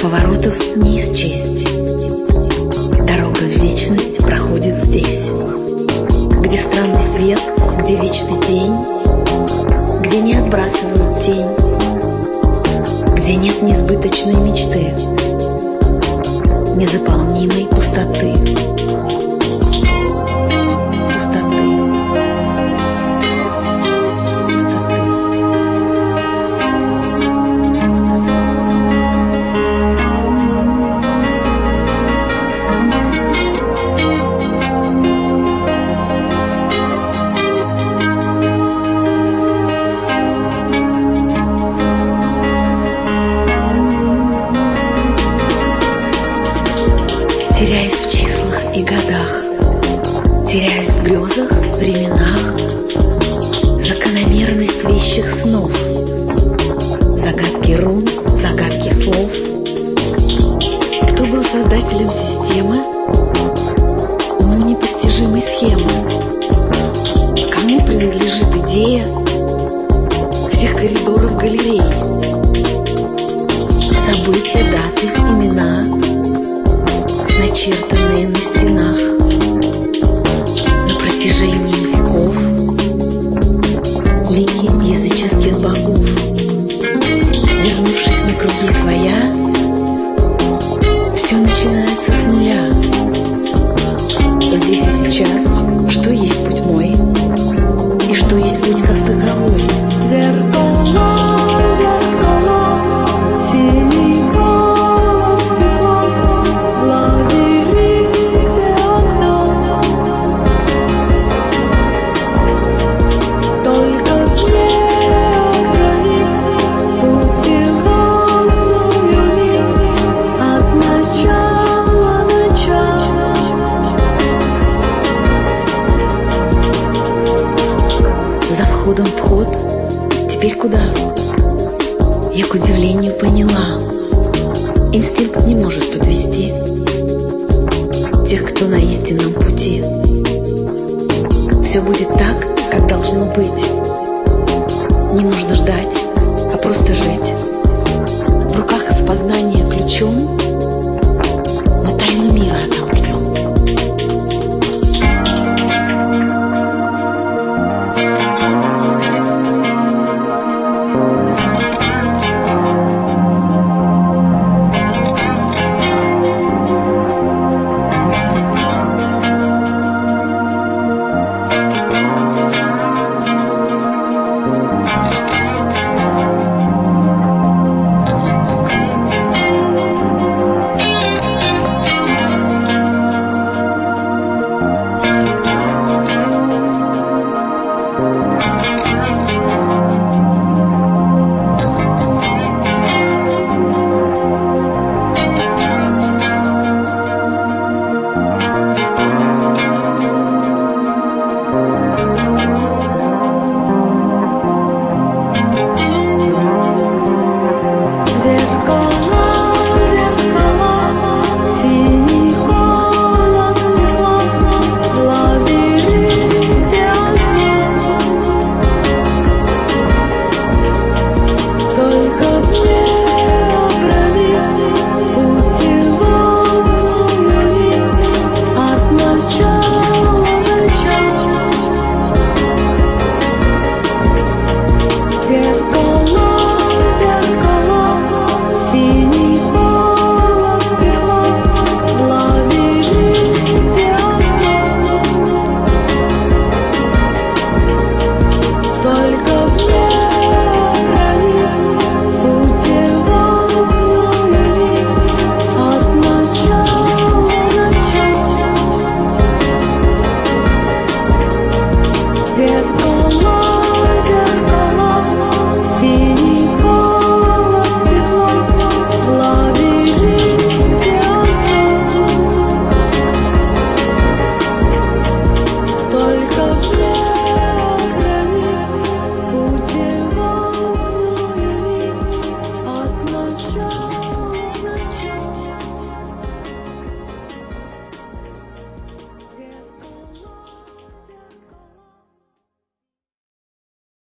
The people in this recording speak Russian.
Поворотов не исчесть. Дорога в вечность проходит здесь, где странный свет, где вечный день, где не отбрасывают тень, где нет несбыточной мечты, незаполнимой пустоты. Теряюсь в числах и годах, теряюсь в грезах, временах, закономерность вещих снов, загадки рун, загадки слов. Кто был создателем системы, уму непостижимой схемы? Кому принадлежит идея всех коридоров галереи? События, даты, имена, начертанные на стенах на протяжении веков, лики языческих богов. Вернувшись на круги своя, все начинается с нуля. Здесь и сейчас, что есть путь мой и что есть путь как таковой. Зеркало, зеркало, синий холод, стекло, в лабиринте окно. Только мне огранить путеводную нить от начала начала. За входом вход, теперь куда? Я к удивлению поняла, инстинкт не может подвести тех, кто на истинном пути. Все будет так, как должно быть. Не нужно ждать, а просто жить.